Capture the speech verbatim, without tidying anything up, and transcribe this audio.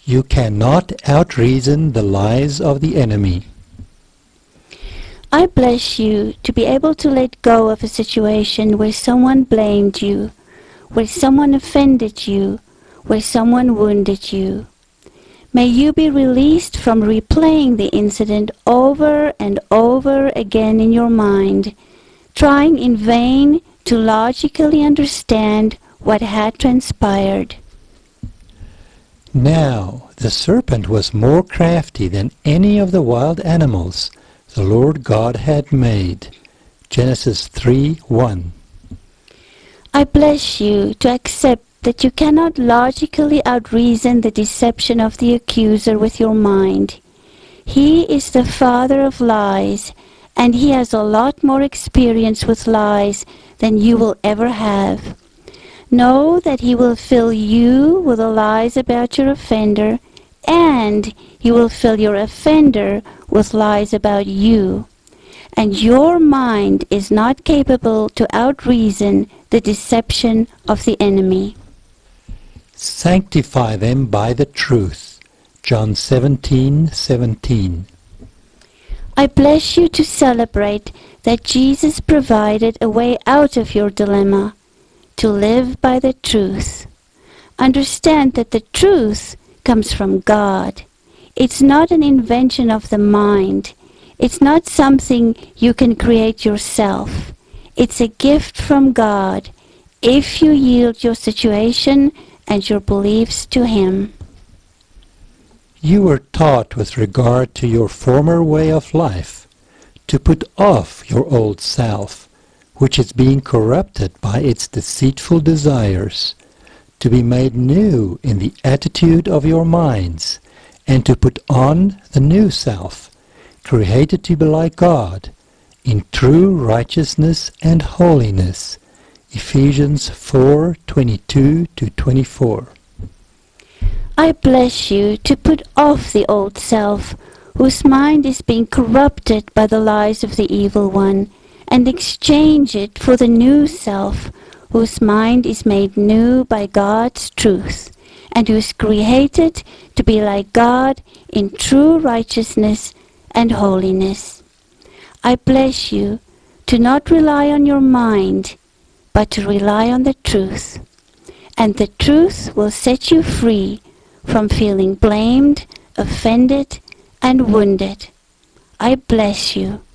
You cannot outreason the lies of the enemy. I bless you to be able to let go of a situation where someone blamed you, where someone offended you, where someone wounded you. May you be released from replaying the incident over and over again in your mind, trying in vain to logically understand what had transpired. Now the serpent was more crafty than any of the wild animals the Lord God had made. Genesis three one. I bless you to accept that you cannot logically outreason the deception of the accuser with your mind. He is the father of lies, and he has a lot more experience with lies than you will ever have. Know that he will fill you with the lies about your offender, and he will fill your offender with lies about you. And your mind is not capable to outreason the deception of the enemy. Sanctify them by the truth. John seventeen seventeen. I bless you to celebrate that Jesus provided a way out of your dilemma, to live by the truth. Understand that the truth comes from God. It's not an invention of the mind. It's not something you can create yourself. It's a gift from God if you yield your situation and your beliefs to Him. You were taught with regard to your former way of life to put off your old self, which is being corrupted by its deceitful desires, to be made new in the attitude of your minds, and to put on the new self, created to be like God, in true righteousness and holiness. Ephesians four twenty-two to twenty-four. I bless you to put off the old self, whose mind is being corrupted by the lies of the evil one, and exchange it for the new self, whose mind is made new by God's truth, and who is created to be like God in true righteousness and holiness. I bless you to not rely on your mind, but to rely on the truth, and the truth will set you free from feeling blamed, offended, and wounded. I bless you.